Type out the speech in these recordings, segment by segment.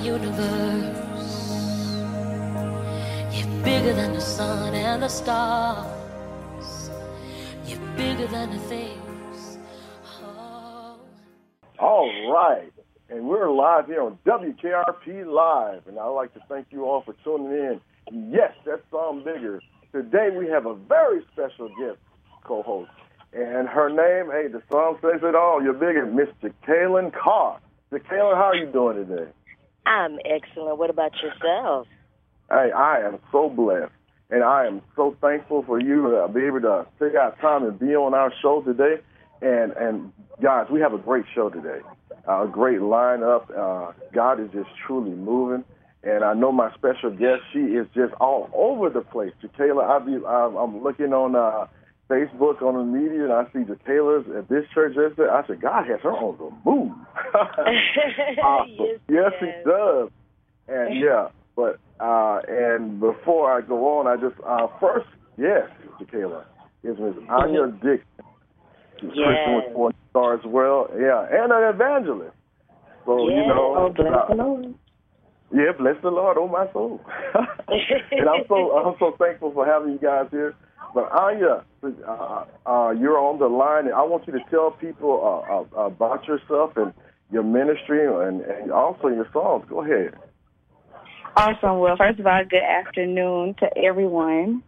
universe. You're bigger than the sun and the stars. You're bigger than the things. Oh. All right. And we're live here on WKRP Live. And I'd like to thank you all for tuning in. Yes, that's Song Bigger. Today we have a very special guest co-host. And her name, hey, the song says it all. You're bigger, Miss Jacqueline Carr. Jacqueline, how are you doing today? I'm excellent. What about yourself? Hey, I am so blessed. And I am so thankful for you to be able to take out time and be on our show today. And guys, we have a great show today. A great lineup. God is just truly moving. And I know my special guest, she is just all over the place. Jacqueline, I'm looking on Facebook, on the media, and I see Jacqueline's at this church. I said, God has her on the move. Awesome. Yes, he does. And yeah, but and before I go on, I just first, yes, Jacqueline is Miss Anya Dixon. She's Christian with 4 stars as well. Yeah, and an evangelist. So you know, oh, bless the Lord. Yeah, bless the Lord, oh my soul. And I'm so thankful for having you guys here. But Anya, you're on the line, and I want you to tell people about yourself and your ministry and also your songs. Go ahead. Awesome. Well, first of all, good afternoon to everyone.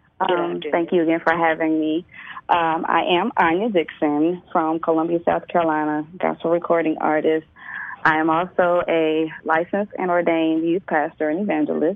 Thank you again for having me. I am Anya Dixon from Columbia, South Carolina, gospel recording artist. I am also a licensed and ordained youth pastor and evangelist.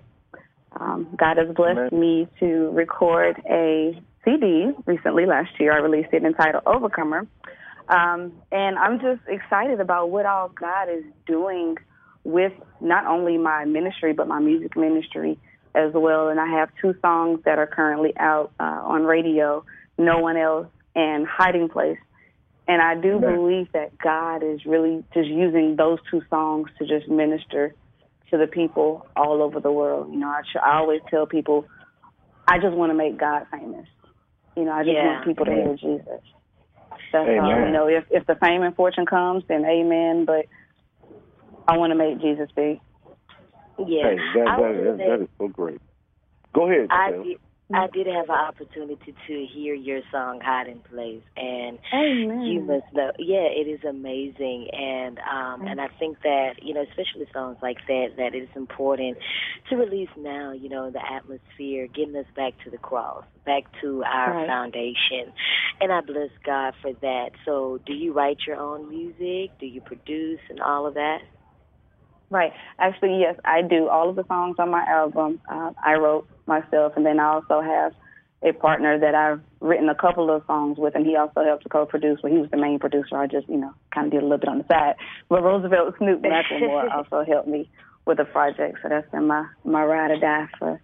God has blessed me to record a CD recently last year. I released it entitled Overcomer. And I'm just excited about what all God is doing with not only my ministry, but my music ministry as well. And I have 2 songs that are currently out on radio, No One Else and Hiding Place. And I do believe that God is really just using those 2 songs to just minister to the people all over the world. You know, I always tell people, I just want to make God famous. You know, I just want people to hear Jesus. That's all. You know, if the fame and fortune comes, then amen. But I want to make Jesus big. Yeah, hey, that is so great. Go ahead. I did have an opportunity to hear your song "Hiding Place," and you must know, it is amazing, and I think that, you know, especially songs like that it is important to release now. You know, the atmosphere, getting us back to the cross, back to our foundation, and I bless God for that. So, do you write your own music? Do you produce and all of that? Right. Actually, yes, I do. All of the songs on my album, I wrote myself, and then I also have a partner that I've written a couple of songs with, and he also helped to co-produce. Well, he was the main producer. I just, kind of did a little bit on the side. But Roosevelt Snoop McLemore also helped me with the project, so that's been my ride or die for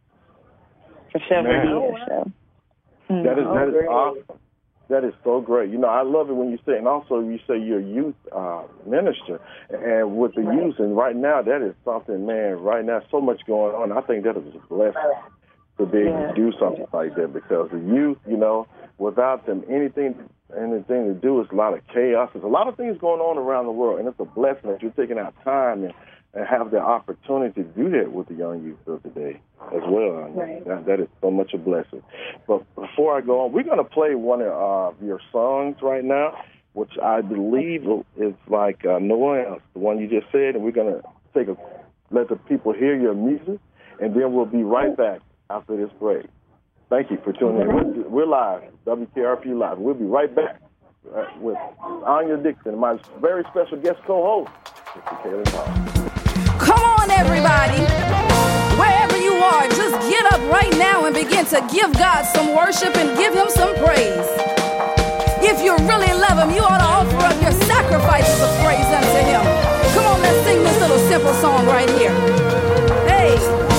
several years. So. That is awesome. That is so great. You know, I love it when you say, and also you say you're a youth minister, and with the youth, and right now that is something, man, right now so much going on. I think that is a blessing to be able to do something like that, because the youth, you know, without them anything to do, is a lot of chaos. There's a lot of things going on around the world, and it's a blessing that you're taking out time and have the opportunity to do that with the young youth of today as well. Right. That is so much a blessing. But before I go on, we're going to play one of your songs right now, which I believe is like No One Else, the one you just said, and we're going to let the people hear your music, and then we'll be right back after this break. Thank you for tuning in. We're live, WKRP Live. We'll be right back with Anya Dixon, my very special guest co-host, Mr. Jacqueline Carr. Come on, everybody. Wherever you are, just get up right now and begin to give God some worship and give him some praise. If you really love him, you ought to offer up your sacrifices of praise unto him. Come on, let's sing this little simple song right here. Hey.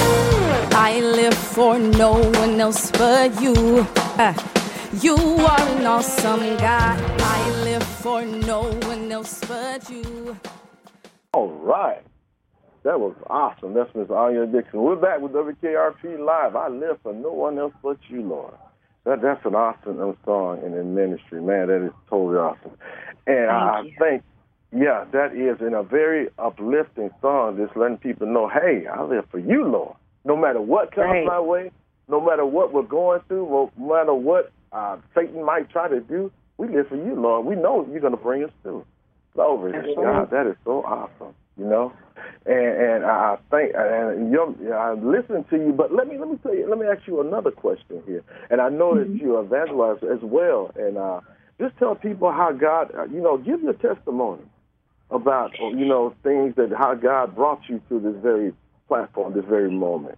I live for no one else but you. You are an awesome God. I live for no one else but you. All right. That was awesome. That's Miss Anya Dixon. We're back with WKRP Live. I live for no one else but you, Lord. That's an awesome song in the ministry. Man, that is totally awesome. And I think Yeah, that is in a very uplifting song, just letting people know, hey, I live for you, Lord. No matter what comes my way, no matter what we're going through, no matter what Satan might try to do, we live for you, Lord. We know you're going to bring us through. Glory to God. That is so awesome, you know. And I think, and I'm listening to you, but let me tell you, let me ask you another question here. And I know that you're evangelist as well, and just tell people how God, give your testimony about, things that how God brought you to this very platform, this very moment.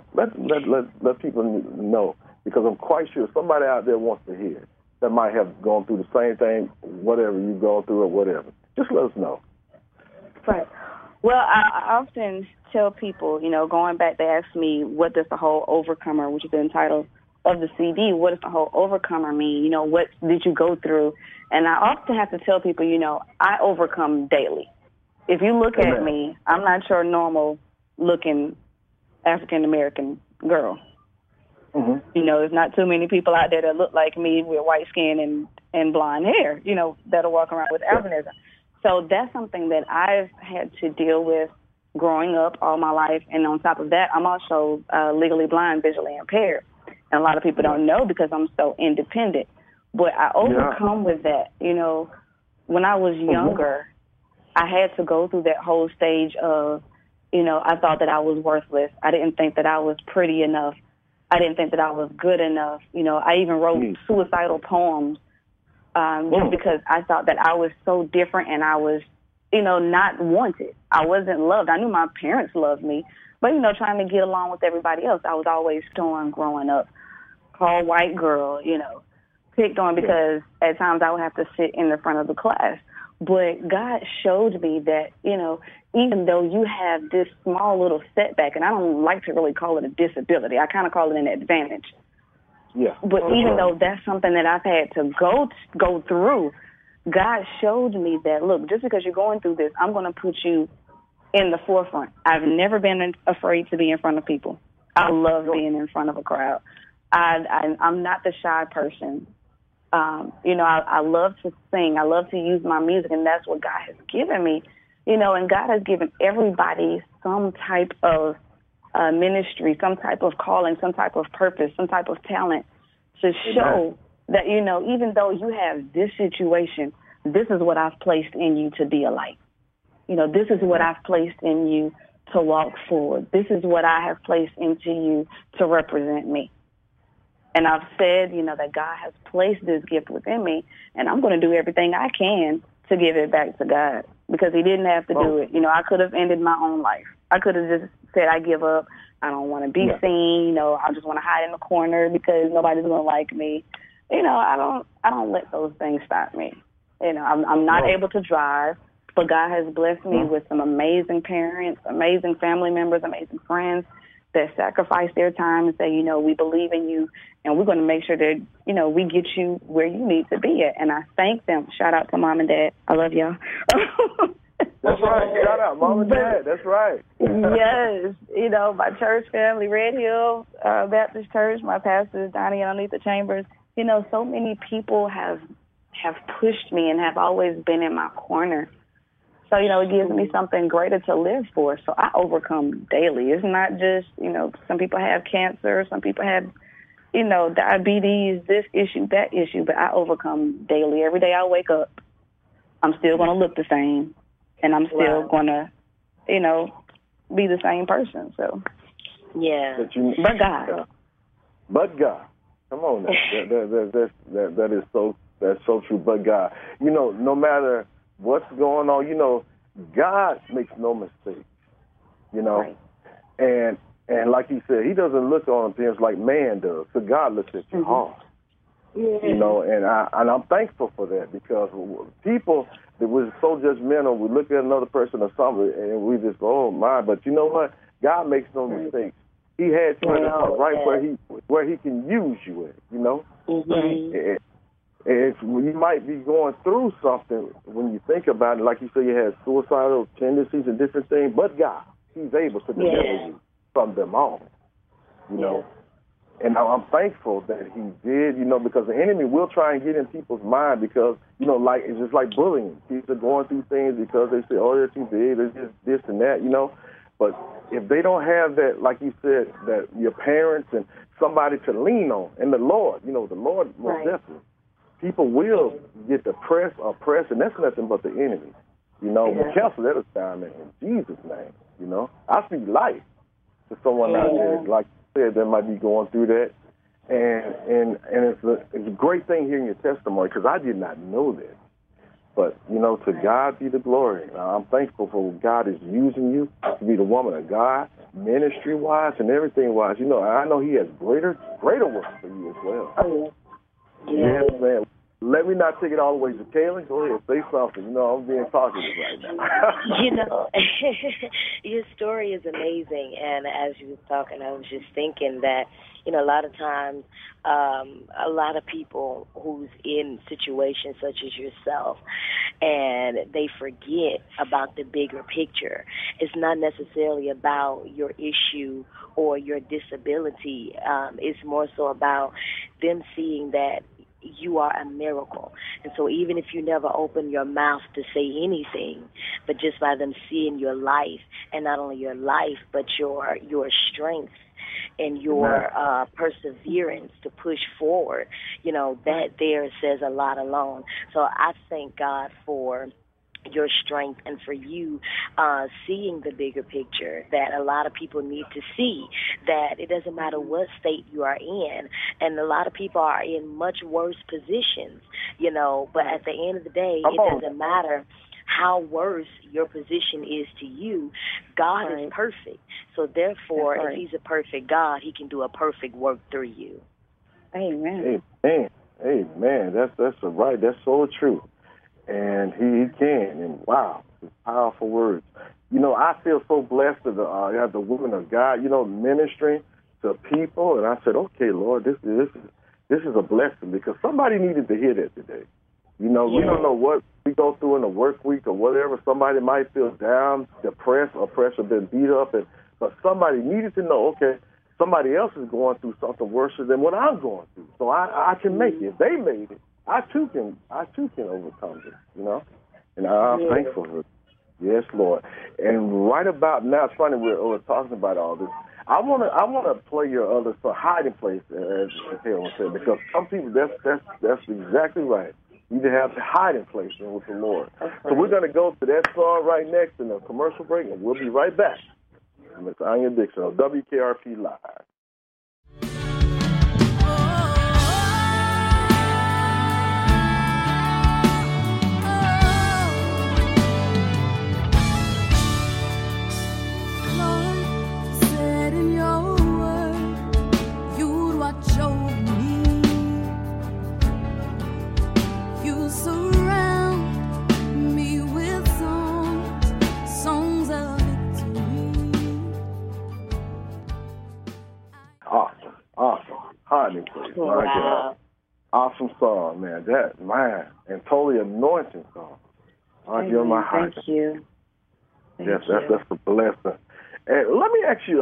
Let people know, because I'm quite sure somebody out there wants to hear that might have gone through the same thing, whatever you've gone through or whatever. Just let us know. Right. Well, I often tell people, going back, they ask me, what does the whole Overcomer, which is the title of the CD, what does the whole Overcomer mean? What did you go through? And I often have to tell people, I overcome daily. If you look at me, I'm not your normal-looking African-American girl. There's not too many people out there that look like me with white skin and blonde hair, that'll walk around with albinism. So that's something that I've had to deal with growing up all my life. And on top of that, I'm also legally blind, visually impaired. And a lot of people don't know because I'm so independent. But I overcome with that. When I was younger, I had to go through that whole stage of, I thought that I was worthless. I didn't think that I was pretty enough. I didn't think that I was good enough. I even wrote suicidal poems just because I thought that I was so different and I was, not wanted. I wasn't loved. I knew my parents loved me, but, trying to get along with everybody else, I was always torn growing up. Called white girl, picked on because at times I would have to sit in the front of the class. But God showed me that, even though you have this small little setback, and I don't like to really call it a disability, I kind of call it an advantage. Yeah. But even though that's something that I've had to go through, God showed me that, look, just because you're going through this, I'm going to put you in the forefront. I've never been afraid to be in front of people. I love being in front of a crowd. I'm not the shy person. I love to sing. I love to use my music, and that's what God has given me. And God has given everybody some type of ministry, some type of calling, some type of purpose, some type of talent to show that, even though you have this situation, this is what I've placed in you to be a light. This is what I've placed in you to walk forward. This is what I have placed into you to represent me. And I've said, that God has placed this gift within me, and I'm going to do everything I can to give it back to God, because he didn't have to do it. I could have ended my own life. I could have just said, I give up. I don't want to be seen. I just want to hide in the corner because nobody's going to like me. I don't let those things stop me. I'm not able to drive, but God has blessed me with some amazing parents, amazing family members, amazing friends that sacrifice their time and say, we believe in you, and we're going to make sure that, we get you where you need to be at. And I thank them. Shout out to Mom and Dad. I love y'all. That's right. Shout out, Mom and Dad. That's right. Yes. My church family, Red Hill Baptist Church, my pastor is Donnie underneath the Chambers. So many people have pushed me and have always been in my corner. So, it gives me something greater to live for. So I overcome daily. It's not just, some people have cancer, some people have, diabetes, this issue, that issue, but I overcome daily. Every day I wake up, I'm still going to look the same, and I'm still going to, be the same person. So, but God. But God. Come on now. That's so true, but God. No matter what's going on, God makes no mistakes, Right. And like he said, he doesn't look on things like man does. So God looks at your heart, and I'm thankful for that, because people that was so judgmental, we look at another person or something and we just go, oh my, but you know what? God makes no mistakes. He had you in the heart right where he can use you at, you might be going through something when you think about it. Like you say, you had suicidal tendencies and different things, but God, he's able to deliver you from them all, And I'm thankful that he did, because the enemy will try and get in people's mind because, like it's just like bullying. People are going through things because they say, oh, they're too big, they're just this and that, But if they don't have that, like you said, that your parents and somebody to lean on, and the Lord, the Lord most definitely, people will get depressed, oppressed, and that's nothing but the enemy. But cancel that assignment in Jesus' name, I speak life to someone out there, like you said, that might be going through that. And it's a great thing hearing your testimony because I did not know this. But, to God be the glory. I'm thankful for God is using you to be the woman of God, ministry-wise and everything-wise. I know he has greater work for you as well. Oh, yeah. Yes, man. Let me not take it all the way to Kaylin. Go ahead, say something. I'm being talkative right now. Your story is amazing. And as you were talking, I was just thinking that, a lot of times, a lot of people who's in situations such as yourself, and they forget about the bigger picture. It's not necessarily about your issue or your disability. It's more so about them seeing that you are a miracle. And so even if you never open your mouth to say anything, but just by them seeing your life, and not only your life, but your strength and your perseverance to push forward, that there says a lot alone. So I thank God for your strength and for you seeing the bigger picture that a lot of people need to see, that it doesn't matter what state you are in, and a lot of people are in much worse positions, but at the end of the day, it doesn't matter how worse your position is to you. God is perfect. So therefore, if he's a perfect God, he can do a perfect work through you. Amen. Amen. That's right. That's so true. And he can. And wow, powerful words. I feel so blessed to have the women of God, ministering to people. And I said, okay, Lord, this is a blessing because somebody needed to hear that today. We don't know what we go through in a work week or whatever. Somebody might feel down, depressed, oppressed, or been beat up. But somebody needed to know, okay, somebody else is going through something worse than what I'm going through. So I can make it. If they made it, I too can overcome this, And I'm thankful for it. Yes, Lord. And right about now, it's funny we're talking about all this. I want to play your other song, Hiding Place, as Helen said, because some people that's exactly right. You need to have the hiding place with the Lord. So we're going to go to that song right next in a commercial break, and we'll be right back. Ms. Anya Dixon on WKRP Live. Awesome. Hiding Place. Wow. Awesome song, man. And totally anointing song. You're my hiding. Thank you. That's a blessing. And let me ask you,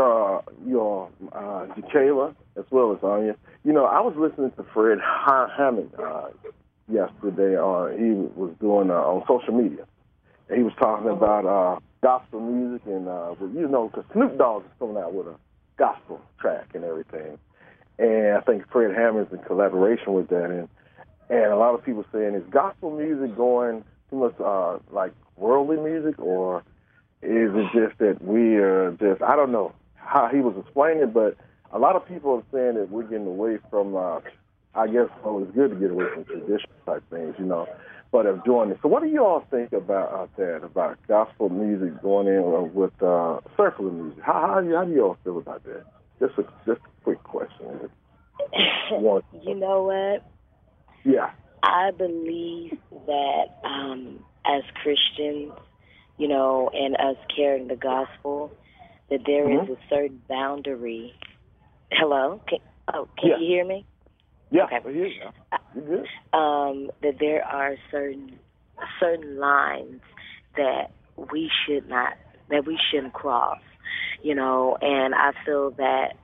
Kayla, as well as Anya. I was listening to Fred Hammond yesterday. He was doing on social media. And he was talking about gospel music and, because Snoop Dogg is coming out with a gospel track and everything. And I think Fred Hammond's in collaboration with that. And a lot of people saying, is gospel music going too much like worldly music, or is it just that we are just, I don't know how he was explaining it, but a lot of people are saying that we're getting away from, I guess, it's good to get away from traditional type things, but of doing it. So what do you all think about that, about gospel music going in with secular music? How do you all feel about that? Just a quick question. You know what? Yeah. I believe that as Christians, and us carrying the gospel, that there is a certain boundary. Hello? Can you hear me? Yeah, okay. I hear you. You're good. That there are certain lines that we shouldn't cross, and I feel that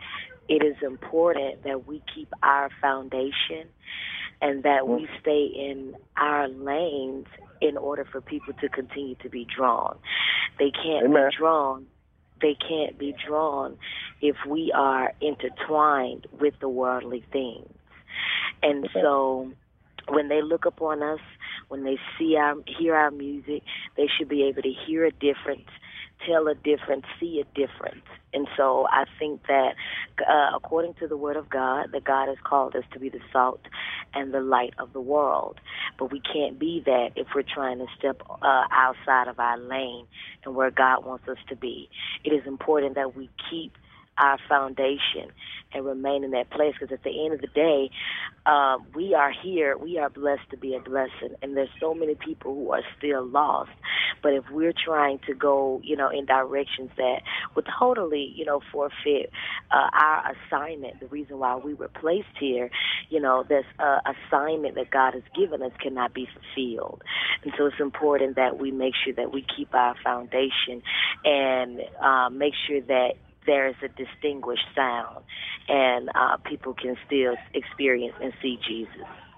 it is important that we keep our foundation and that we stay in our lanes in order for people to continue to be drawn. They can't be drawn. They can't be drawn if we are intertwined with the worldly things. And so when they look upon us, when they hear our music, they should be able to hear a difference, tell a difference, see a difference. And so I think that according to the Word of God, that God has called us to be the salt and the light of the world. But we can't be that if we're trying to step outside of our lane and where God wants us to be. It is important that we keep our foundation and remain in that place, because at the end of the day, we are here. We are blessed to be a blessing, and there's so many people who are still lost. But if we're trying to go, in directions that would totally, forfeit our assignment, the reason why we were placed here, this assignment that God has given us cannot be fulfilled. And so it's important that we make sure that we keep our foundation and make sure that there is a distinguished sound, and people can still experience and see Jesus.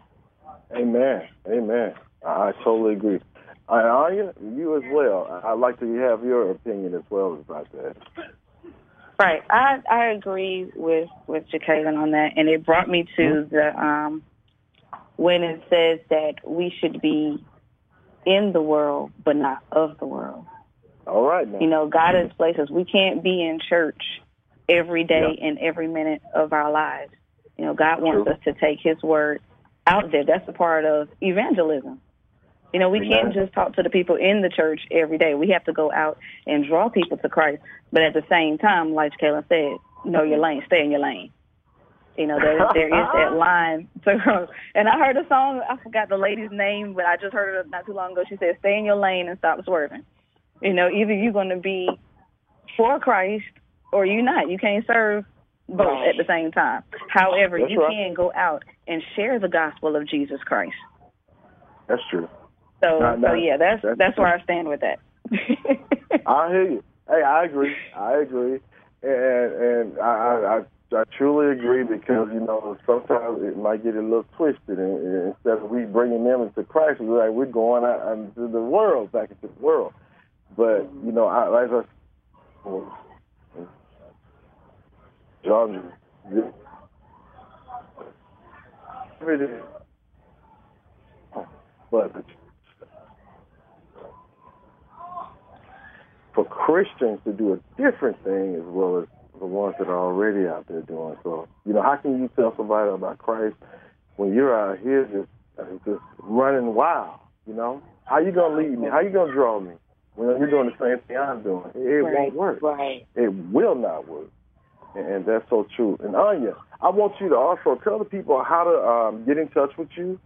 Amen. Amen. I totally agree. Anya, you as well. I'd like to have your opinion as well about that. Right. I agree with Jacqueline on that, and it brought me to the when it says that we should be in the world but not of the world. All right, man. God has placed us. We can't be in church every day and every minute of our lives. God wants us to take his word out there. That's a part of evangelism. We can't just talk to the people in the church every day. We have to go out and draw people to Christ. But at the same time, like Kaylin said, know your lane, stay in your lane. There is that line. And I heard a song, I forgot the lady's name, but I just heard it not too long ago. She said, stay in your lane and stop swerving. Either you're going to be for Christ or you're not. You can't serve both at the same time. However, you can go out and share the gospel of Jesus Christ. That's true. So yeah, that's where I stand with that. I hear you. Hey, I agree, and I truly agree, because sometimes it might get a little twisted, and instead of we bringing them into Christ, we're going out into the world, back into the world. But John, but for Christians to do a different thing as well as the ones that are already out there doing so. How can you tell somebody about Christ when you're out here just running wild? How you gonna lead me? How you gonna draw me when you're doing the same thing I'm doing? It won't work. Right. It will not work. And that's so true. And Anya, I want you to also tell the people how to get in touch with you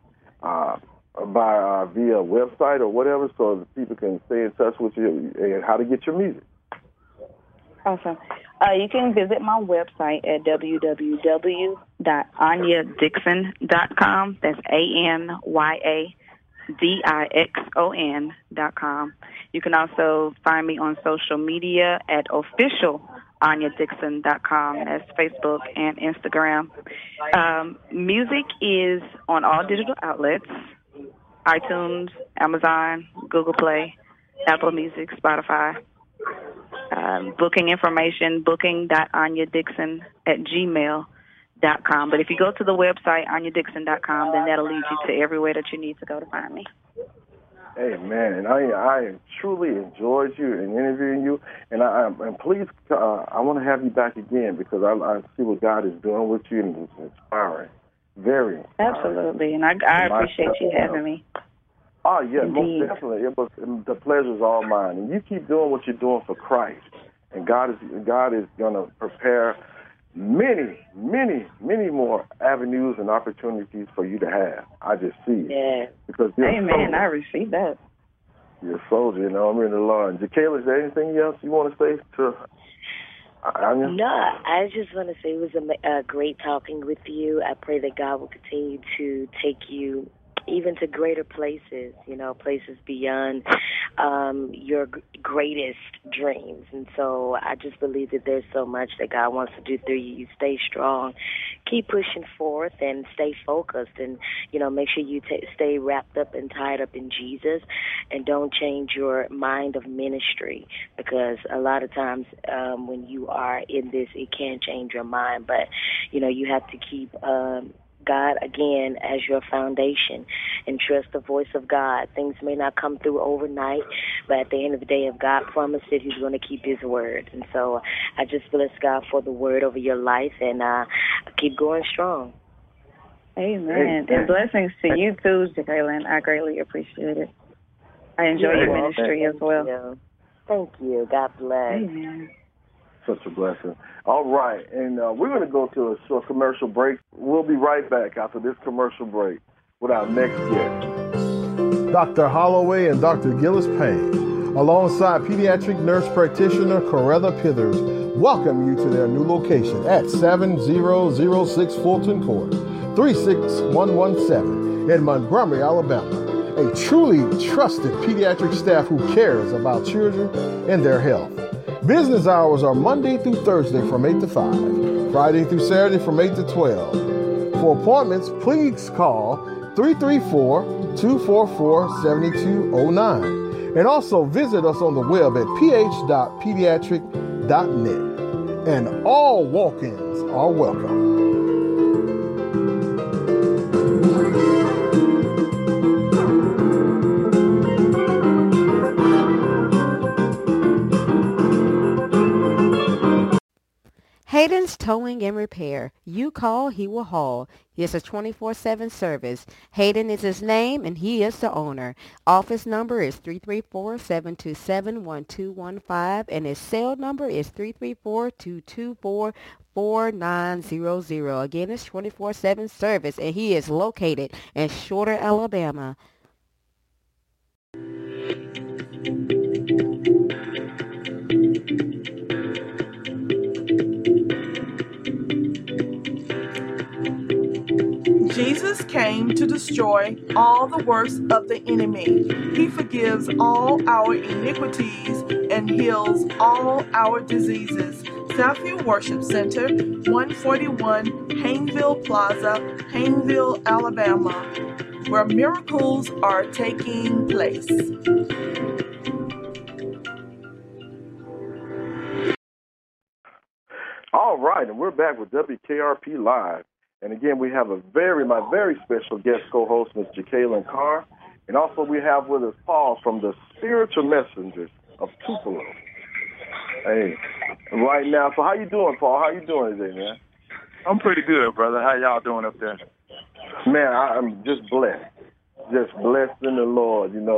via website or whatever, so that people can stay in touch with you, and how to get your music. Awesome. You can visit my website at www.anyadixon.com. That's ANYADIXON.com. You can also find me on social media at officialanyadixon.com. That's Facebook and Instagram. Music is on all digital outlets: iTunes, Amazon, Google Play, Apple Music, Spotify. Booking information, booking.anyadixon@gmail.com. But if you go to the website, anyadixon.com, then that'll lead you to everywhere that you need to go to find me. Amen. And I truly enjoyed you and interviewing you. And please, I want to have you back again, because I see what God is doing with you, and it's inspiring. Very inspiring. Absolutely. And I appreciate you having me. Oh, yeah, Indeed. Most definitely. The pleasure is all mine. And you keep doing what you're doing for Christ. And God is going to prepare many, many, many more avenues and opportunities for you to have. I just see it. Yeah. Because you're Amen. I receive that. You're a soldier, I'm in the Lord. Jacqueline, is there anything else you want to say to Anya? No, I just want to say it was great talking with you. I pray that God will continue to take you even to greater places, places beyond your greatest dreams. And so I just believe that there's so much that God wants to do through you. You stay strong, keep pushing forth, and stay focused, and make sure you stay wrapped up and tied up in Jesus, and don't change your mind of ministry, because a lot of times when you are in this, it can change your mind. But you have to keep God, again, as your foundation, and trust the voice of God. Things may not come through overnight, but at the end of the day, if God promised it, He's going to keep His word. And so I just bless God for the word over your life, and keep going strong. Amen. And blessings to you too, Jacqueline. I greatly appreciate it. I enjoy your ministry as well. Thank you. God bless. Amen. Such a blessing. All right, and we're going to go to a short commercial break. We'll be right back after this commercial break with our next guest. Dr. Holloway and Dr. Gillis Payne, alongside pediatric nurse practitioner Coretta Pithers, welcome you to their new location at 7006 Fulton Court, 36117 in Montgomery, Alabama. A truly trusted pediatric staff who cares about children and their health. Business hours are Monday through Thursday from 8 to 5, Friday through Saturday from 8 to 12. For appointments, please call 334-244-7209. And also visit us on the web at ph.pediatric.net. And all walk-ins are welcome. Hayden's Towing and Repair. You call, he will haul. It's a 24/7 service. Hayden is his name, and he is the owner. Office number is 334-727-1215, and his cell number is 334-224-4900. Again, it's 24/7 service, and he is located in Shorter, Alabama. Jesus came to destroy all the works of the enemy. He forgives all our iniquities and heals all our diseases. Southview Worship Center, 141 Hayneville Plaza, Hayneville, Alabama, where miracles are taking place. All right, and we're back with WKRP Live. And again, we have my very special guest co-host, Ms. Jacqueline Carr. And also we have with us Paul from the Spiritual Messengers of Tupelo. Hey, right now, so how you doing, Paul? How you doing today, man? I'm pretty good, brother. How y'all doing up there? Man, I'm just blessed. Just blessed in the Lord, And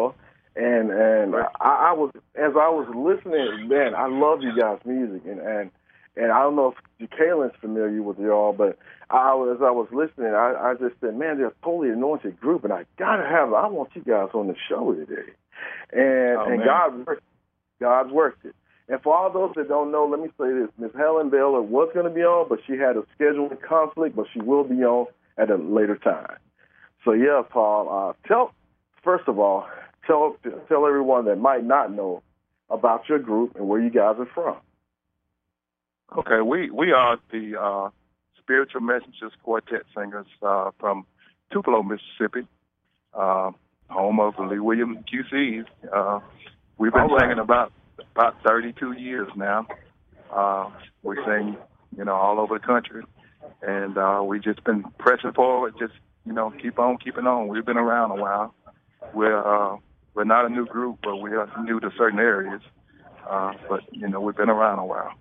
I was, as I was listening, man, I love you guys' music. And I don't know if Jacqueline's familiar with y'all, but as I was listening, I just said, man, they're a totally anointed group, and I want you guys on the show today. And God's worked it. And for all those that don't know, let me say this. Ms. Helen Baylor was going to be on, but she had a scheduling conflict, but she will be on at a later time. So, yeah, Paul, first of all, tell everyone that might not know about your group and where you guys are from. Okay, we are the Spiritual Messengers Quartet singers from Tupelo, Mississippi, home of the Lee Williams QCs. We've been singing about 32 years now. We sing, all over the country, and we just been pressing forward, just keep on keeping on. We've been around a while. We're not a new group, but we are new to certain areas. But we've been around a while.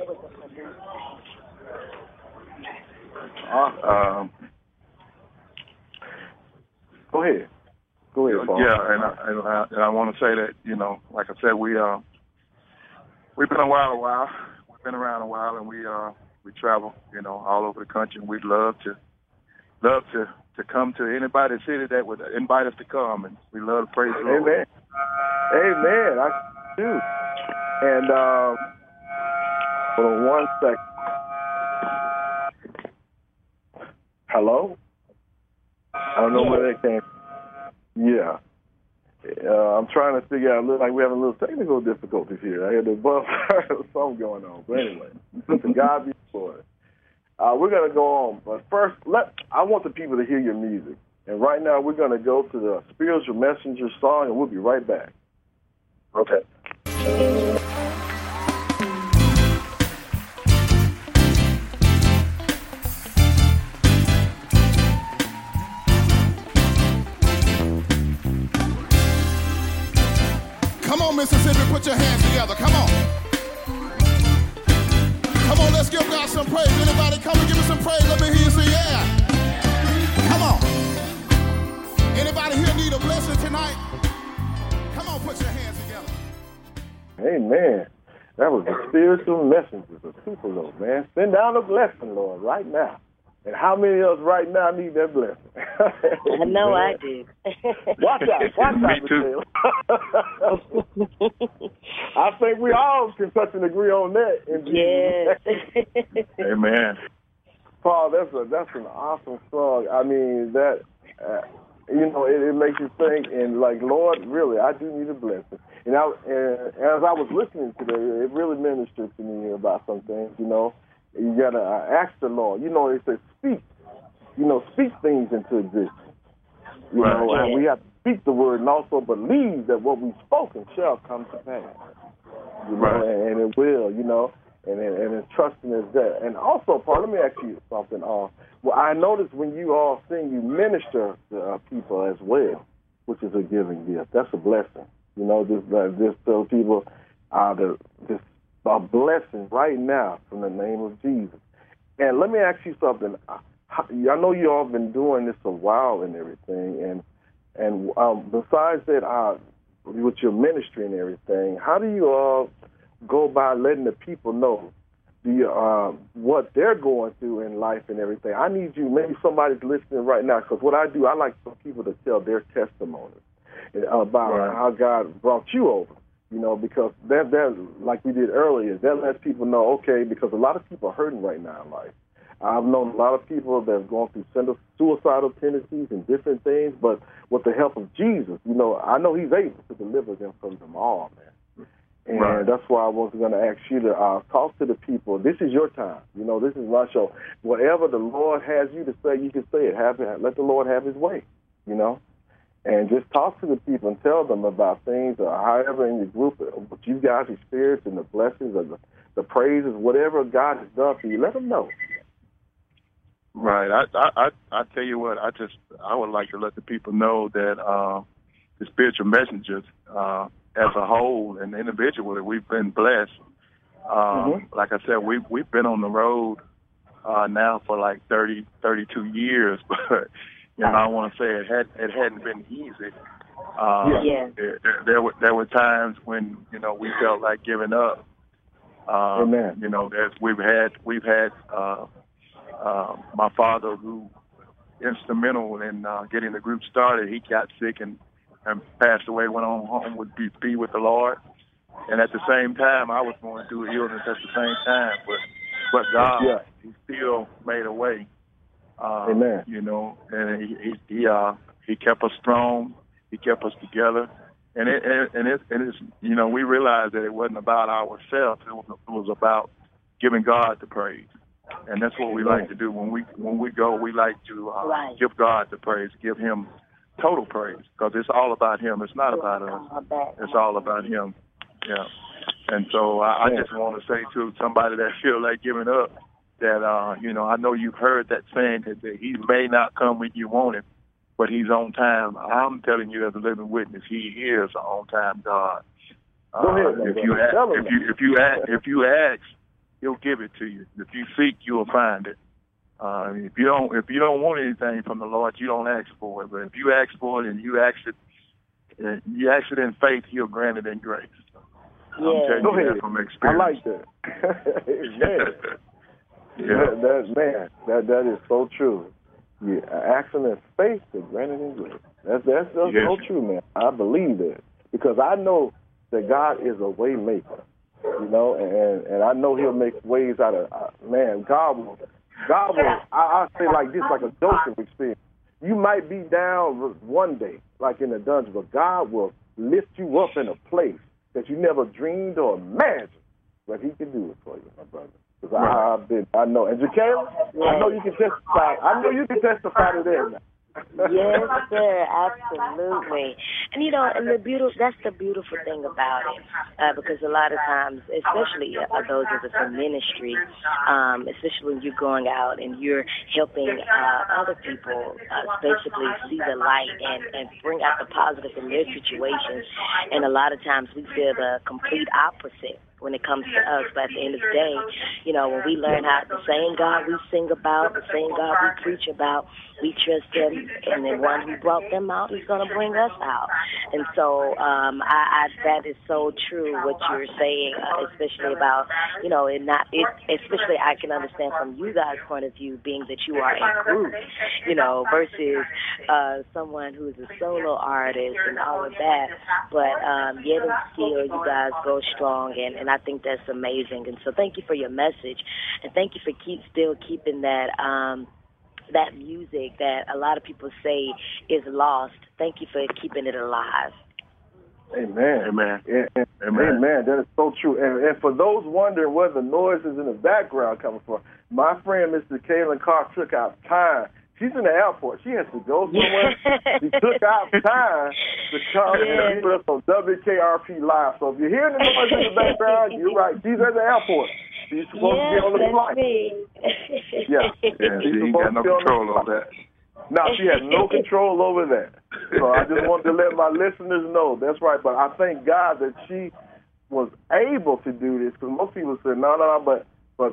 Go ahead, Paul. Yeah, and I want to say that like I said, we've been around a while. We've been around a while, and we travel, all over the country. And we'd love to come to anybody's city that would invite us to come, and we love to praise the Lord. Amen. I do. And hold on one second. Hello? I don't know where that came from. Yeah. I'm trying to figure out. Look like we're having a little technical difficulties here. I had the buzz something going on. But anyway, to God be glory. We're going to go on. But first, I want the people to hear your music. And right now, we're going to go to the Spiritual Messenger song, and we'll be right back. Okay. Come on, Mississippi, put your hands together. Come on. Come on, let's give God some praise. Anybody come and give me some praise? Let me hear you say yeah. Come on. Anybody here need a blessing tonight? Come on, put your hands together. Amen. That was the Spiritual Messengers of Tupelo, man. Send down a blessing, Lord, right now. And how many of us right now need that blessing? I know I do. Watch out. Me too. I think we all can touch and agree on that. Yes. Amen. Paul, that's an awesome song. I mean, that, it makes you think, and like, Lord, really, I do need a blessing. And as I was listening to that, it really ministered to me about some things, You got to ask the Lord. It says speak. Speak things into existence. And we have to speak the word and also believe that what we've spoken shall come to pass. And it will, and trusting is that. And also, Paul, let me ask you something. I noticed when you all sing, you minister to people as well, which is a giving gift. That's a blessing. Just tell people this a blessing right now from the name of Jesus. And let me ask you something. I know you all been doing this a while and everything, and besides that, with your ministry and everything, how do you all go by letting the people know what they're going through in life and everything? I need you, maybe somebody's listening right now, because what I do, I like for people to tell their testimony about how God brought you over. Because that, like we did earlier, that lets people know, okay, because a lot of people are hurting right now in life. I've known a lot of people that have gone through suicidal tendencies and different things, but with the help of Jesus, I know he's able to deliver them from them all, man. And that's why I was going to ask you to talk to the people. This is your time. This is my show. Whatever the Lord has you to say, you can say it. Let the Lord have his way, And just talk to the people and tell them about things, or however in your group, what you guys experience and the blessings or the praises, whatever God has done for you, let them know. Right. I tell you what, I would like to let the people know that the Spiritual Messengers, as a whole and individually, we've been blessed. Like I said, we've been on the road now for like 32 years, but I want to say it hadn't been easy. There were times when we felt like giving up. Amen. We've had my father, who instrumental in getting the group started. He got sick and passed away. Went on home would be with the Lord. And at the same time, I was going through illness at the same time, but God, He still made a way. Amen. And he kept us strong. He kept us together, and it's we realized that it wasn't about ourselves. It was about giving God the praise, and that's what we like to do when we go. We like to give God the praise, give Him total praise, because it's all about Him. It's not about us. It's all about Him. Yeah. And so I just want to say to somebody that feel like giving up, that, I know you've heard that saying that he may not come when you want him, but he's on time. I'm telling you as a living witness, he is an on-time God. Go ahead, if you ask, he'll give it to you. If you seek, you'll find it. If you don't want anything from the Lord, you don't ask for it. But if you ask for it and you ask it in faith, he'll grant it in grace. I'm telling you that from experience. I like that. Amen. That is so true. Yeah, asking in faith to grant it in grace. That's so true, man. I believe that because I know that God is a way maker, and I know He'll make ways out of God will. I say like this, like a Joseph experience. You might be down one day, like in a dungeon, but God will lift you up in a place that you never dreamed or imagined. But he can do it for you, my brother. Because I know. And Jacqueline, I know you can testify. I know you can testify to that now. Yes, sir, absolutely. And and that's the beautiful thing about it, because a lot of times, especially those of us in ministry, especially when you're going out and you're helping other people basically see the light and bring out the positive in their situations. And a lot of times we feel the complete opposite when it comes to us. But at the end of the day, when we learn how the same God we sing about, the same God we preach about, we trust him, and the one who brought them out is going to bring us out. And so that is so true what you're saying, especially about, especially I can understand from you guys' point of view, being that you are a group, versus someone who is a solo artist and all of that. But yet and still, you guys go strong, and I think that's amazing. And so thank you for your message, and thank you for still keeping that that music that a lot of people say is lost. Thank you for keeping it alive. Amen. Amen. Amen. Amen. That is so true. And for those wondering where the noise is in the background coming from, my friend, Mr. Kaylin Carr, took out time. She's in the airport. She has to go somewhere. She took out time to come and be with us on WKRP Live. So if you're hearing the noise in the background, you're right. She's at the airport. She's supposed to be on the flight. Yeah, she ain't got no control over that. No, she has no control over that. So I just wanted to let my listeners know. That's right. But I thank God that she was able to do this, because most people say, no, but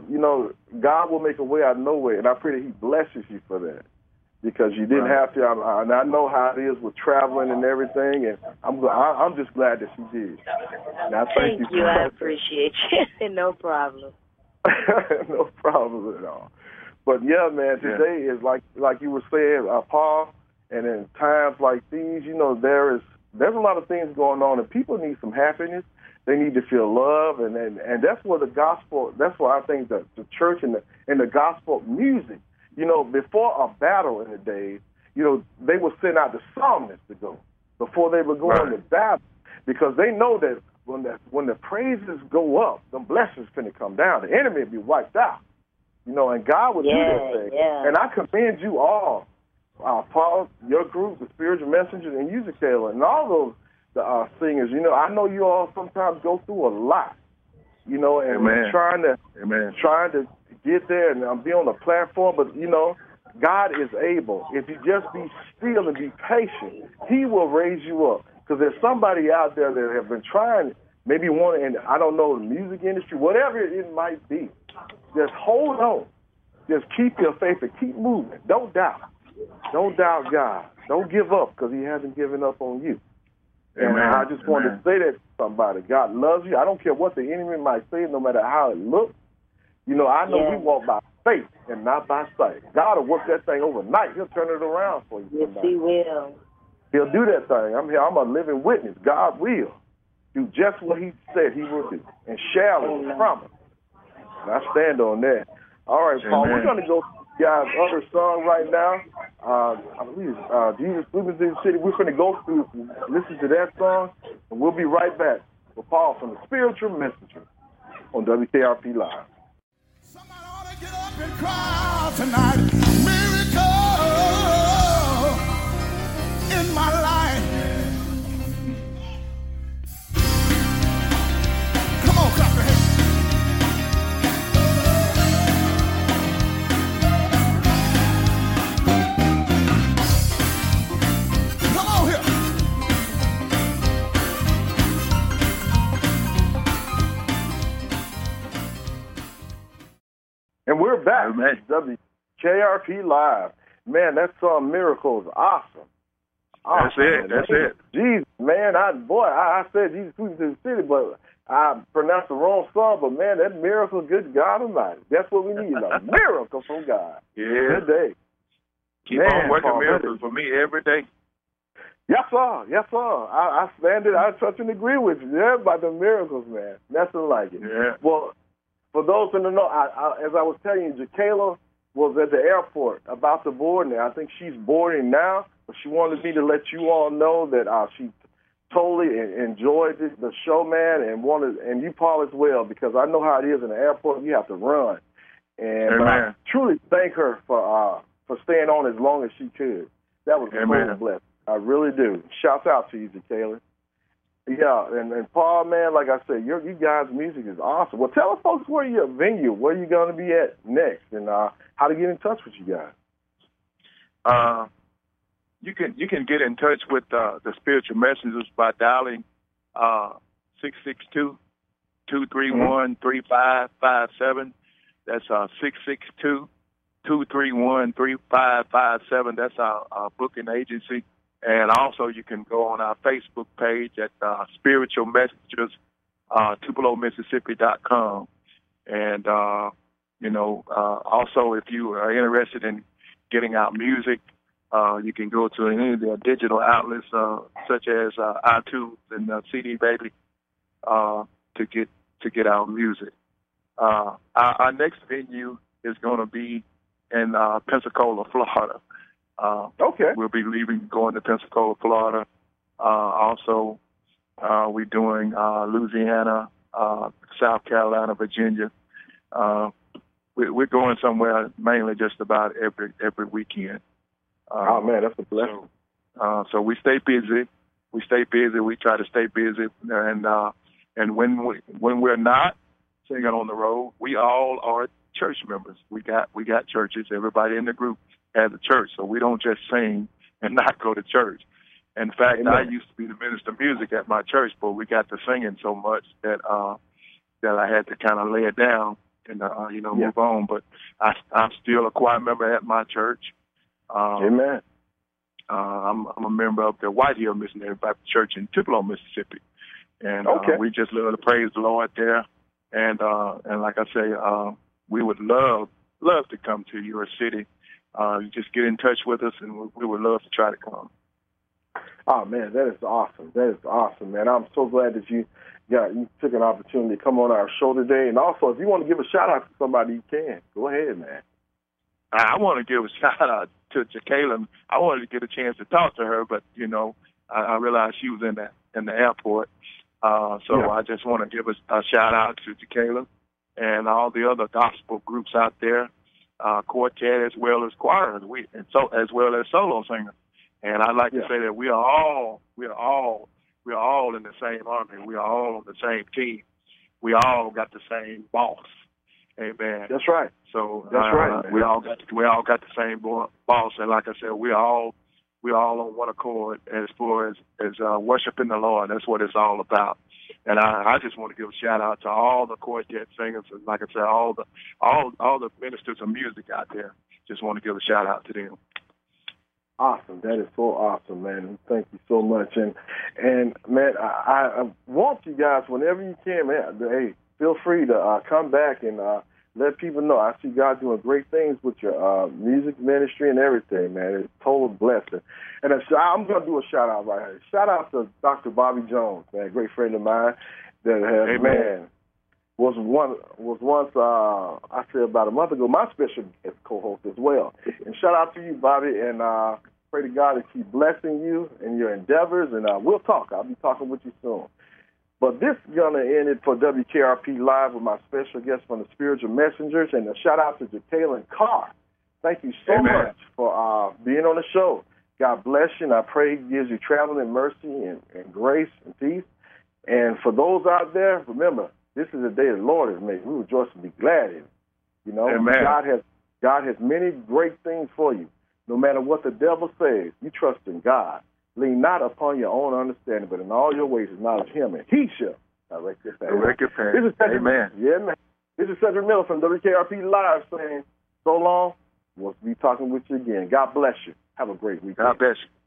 God will make a way out of no way. And I pray that he blesses you for that, because you didn't have to. And I know how it is with traveling and everything, and I'm just glad that she did. And I thank you. I appreciate you. No problem. No problem at all. But yeah, man, today is like you were saying, Paul, and in times like these, there's a lot of things going on, and people need some happiness. They need to feel love, and that's where the gospel. That's why I think that the church and the gospel music. Before a battle in the days, they would send out the psalmists to go before they would go into battle, because they know that when the praises go up, the blessings going to come down. The enemy will be wiped out. And God would do that thing. Yeah. And I commend you all, Paul, your group, the Spiritual Messengers, and you, Kayla, and all those singers. I know you all sometimes go through a lot, and trying to get there and be on the platform. But, God is able. If you just be still and be patient, he will raise you up. Because there's somebody out there that have been trying, maybe in the music industry, whatever it might be. Just hold on. Just keep your faith and keep moving. Don't doubt. Don't doubt God. Don't give up, because he hasn't given up on you. And I just wanted to say that to somebody. God loves you. I don't care what the enemy might say, no matter how it looks. I know we walk by faith and not by sight. God will work that thing overnight. He'll turn it around for you. Yes, he will. He'll do that thing. I'm here. I'm a living witness. God will do just what he said he will do, and shall is his promise. And I stand on that. All right, Paul, we're going to go to guys' other song right now. I believe Jesus Sleeping in the City. We're going to go through, listen to that song, and we'll be right back with Paul from the Spiritual Messenger on WKRP Live. Somebody ought to get up and cry out tonight. Miracle in my life. Come on, clap your hands. And we're back. WKRP Live. Man, that song Miracle is awesome. That's it. Jesus, man, I said Jesus Sleeping in the City, but I pronounced the wrong song. But man, that miracle, good God Almighty. That's what we need, a miracle from God. Yeah. Good day. Keep on working miracles for me every day. Yes, sir. Yes, sir. I stand it. I touch and agree with you. Yeah, about the miracles, man. Nothing like it. Yeah. Well, for those who don't know, as I was telling you, Jacqueline was at the airport about to board, and I think she's boarding now. but she wanted me to let you all know that she totally enjoyed the show, man, and you, Paul, as well, because I know how it is in the airport. You have to run. And I truly thank her for staying on as long as she could. That was a total blessing. I really do. Shouts out to you, Jacqueline. Yeah, and Paul, man, like I said, you guys' music is awesome. Well, tell us, folks, where you're going to be at next, and how to get in touch with you guys. You can get in touch with the Spiritual Messengers by dialing 662-231-3557. That's 662-231-3557. That's our booking agency. And also you can go on our Facebook page at Spiritual Messengers, TupeloMississippi.com. And, also if you are interested in getting out music, you can go to any of their digital outlets, such as iTunes and CD Baby, to get our music. Our next venue is going to be in Pensacola, Florida. We'll be going to Pensacola, Florida. Also, we're doing Louisiana, South Carolina, Virginia. We're going somewhere mainly just about every weekend. Man, that's a blessing. So we stay busy. We try to stay busy, and when we're not singing on the road, we all are church members. We got churches. Everybody in the group has a church, so we don't just sing and not go to church. In fact, Amen. I used to be the minister of music at my church, but we got to singing so much that I had to kind of lay it down and move on. But I'm still a choir member at my church. Amen. I'm a member of the White Hill Missionary Baptist Church in Tupelo, Mississippi, and we just love to praise the Lord there. And like I say, we would love to come to your city. You just get in touch with us, and we would love to try to come. Oh man, that is awesome. That is awesome, man. I'm so glad that you took an opportunity to come on our show today. And also, if you want to give a shout out to somebody, you can. Go ahead, man. I want to give a shout out to Jacqueline. I wanted to get a chance to talk to her, but I realized she was in the airport. I just want to give a shout out to Jacqueline and all the other gospel groups out there, quartet as well as choirs, as well as solo singers. And I'd like to say that we are all in the same army. We are all on the same team. We all got the same boss. Amen. That's right. So that's right. We all got the same boss, and like I said, we're all on one accord as far as worshiping the Lord. That's what it's all about. And I just want to give a shout out to all the quartet singers, and like I said, all the ministers of music out there. Just want to give a shout out to them. Awesome. That is so awesome, man. Thank you so much. And man, I want you guys, whenever you can, man, hey, feel free to come back and let people know. I see God doing great things with your music ministry and everything, man. It's a total blessing. And I'm going to do a shout-out right here. Shout-out to Dr. Bobby Jones, man, a great friend of mine that has, man, was once, I said about a month ago, my special guest co-host as well. And shout-out to you, Bobby, and pray to God to keep blessing you in your endeavors, and we'll talk. I'll be talking with you soon. But this is going to end it for WKRP Live with my special guest from the Spiritual Messengers, and a shout-out to Jacqueline Carr. Thank you so much for being on the show. God bless you, and I pray He gives you traveling mercy and grace and peace. And for those out there, remember, this is the day the Lord has made. We rejoice and be glad in it. Amen. God has many great things for you. No matter what the devil says, you trust in God. Lean not upon your own understanding, but in all your ways acknowledge Him, and He shall direct your path. Amen. Yeah, man. This is Cedric Miller from WKRP Live saying, so long. We'll be talking with you again. God bless you. Have a great weekend. God bless you.